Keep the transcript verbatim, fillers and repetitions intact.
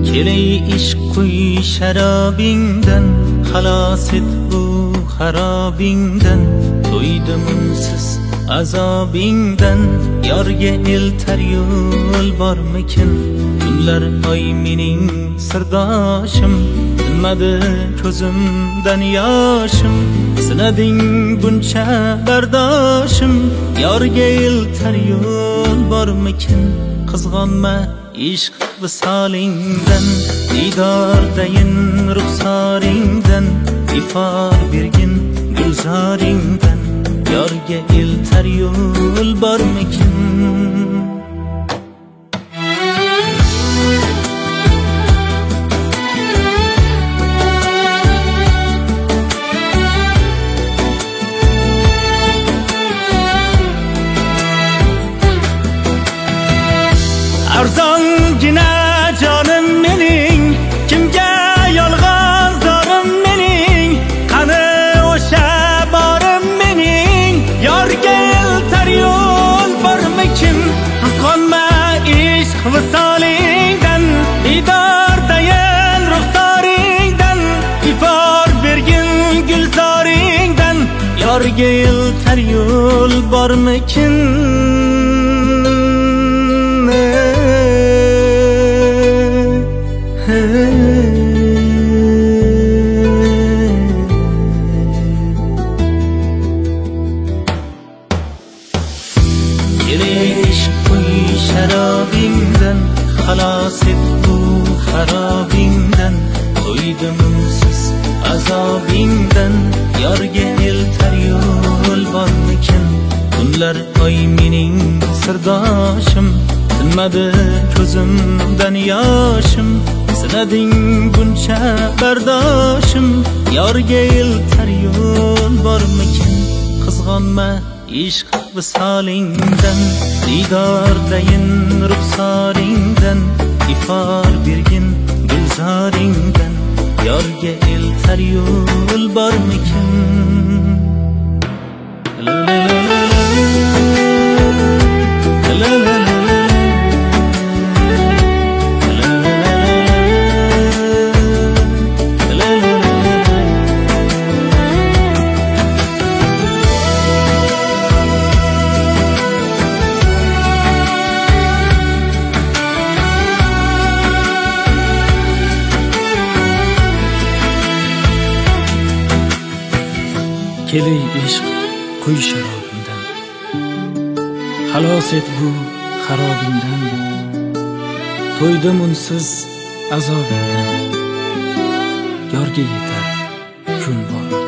Keley ishq quy şarabingdan, xalos et bu xarobingdan. To'ydim unsiz azobingdan, yorga eltar yo'l bormikin? Kunlar oy mening sirdoshim, tinmadi ko'zimdan yoshim. Sinading buncha bardoshim, yorga eltar yo'l bormikin? Qizg'onma ishq visolingdan, didordayin ruxsoringdan, ifor bergin gulzoringdan. Yorga eltar yo'l bormikin? Arzongina jonim mening, kimga yolg'on zorim mening? Qani o'sha borim mening, yorga eltar yo'l bormikin? Qizg'onma ishq visolingdan, didordayin ruxsoringdan, ifor bergin gulzoringdan. Yorga eltar yo'l bormikin? Keley ishq quy şarabingdan, xalos et bu xarobingdan. To'ydim unsiz azobingdan, yorga eltar yo'l bormikin? Kunlar oy mening sirdoshim, tinmadi ko'zimdan yoshim. Sinading buncha bardoshim, yorga eltar yo'l bormikin? Qizg'onma ishq visolingdan, didordayin ruxsoringdan, ifor bergin gulzoringdan. Yorga eltar yo'l bormikin? La la la la la la. Keley ishq quy sharobingdan, xalos et bu xarobingdan. To'ydim unsiz azobingdan, yorga yetar kun bor.